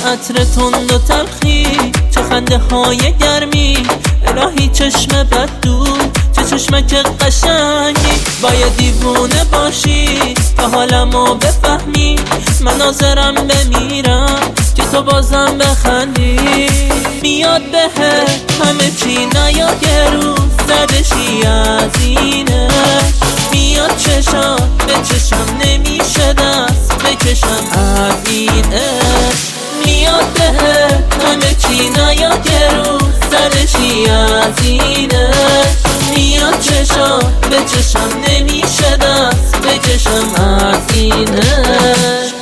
عطر تند و تلخی، چه خنده های گرمی، الهی چشم بد دور، چه چشمک قشنگی. باید دیوونه باشی تا حالمو بفهمی، من ناظرم بمیرم که تو بازم بخندی. میاد بهه همه چی، نیاد یه روز زدشی از اینش. میاد چشم به چشم، نمیشه دست بکشم از اینش. میاد بهه همه چی، نیاد یه روز زدشی از اینش. میاد چشم به چشم، نمیشه دست بکشم از اینش.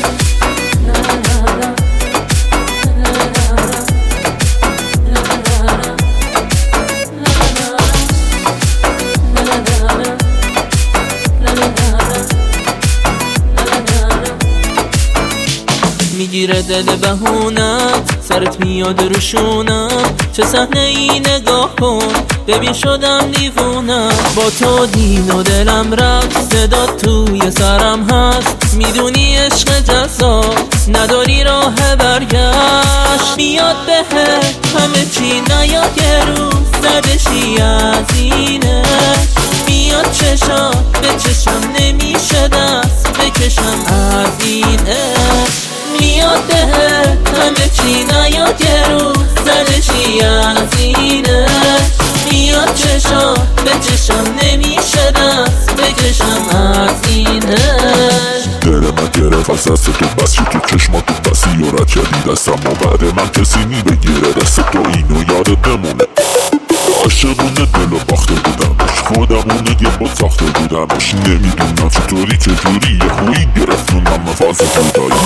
میگیره دل بهونت، سرت میاد روشونم. چه صحنه ای نگاه کن، ببین شدم دیوونم. با تو دین و دلم رفت، صدا توی سرم هست. میدونی عشق جذاب نداری راه برگشت. میاد بهه همه چی، نیاد یه روز زدشی از اینش. میاد چشم به چشم، نمیشه دست بکشم از اینش. میاد بهه همه چی، نیاد یه روز زدشی از اینش. میاد چشم به چشم، نمیشه دست بکشم از اینش. دل من گرفت از دست تو، بس شد تو چشماتو بسی و رد کردی دستم و بعد من کسی میبگیره دست تو، اینو یادت بمونه. عاشقونه دل و باخته بودمش، خودمونه یه بود ساخته بودمش. نمیدونم چطوری چجوری یه خویی گرفتونم فاز جدایی.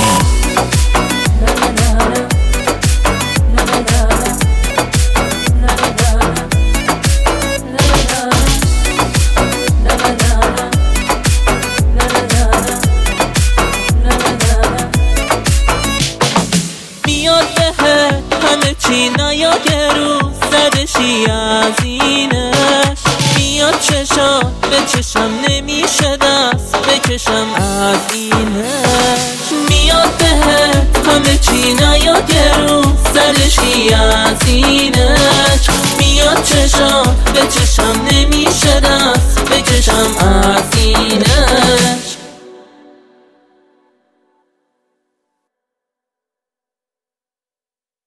میاد بهه همه چی، نیاد یه روز زدشی از اینش. میاد چشم به چشم، نمیشه دست بکشم از اینش. میاد بهه همه چی، نیاد یه روز زدشی از اینش. میاد چشم به چشم، نمیشه دست بکشم از اینش.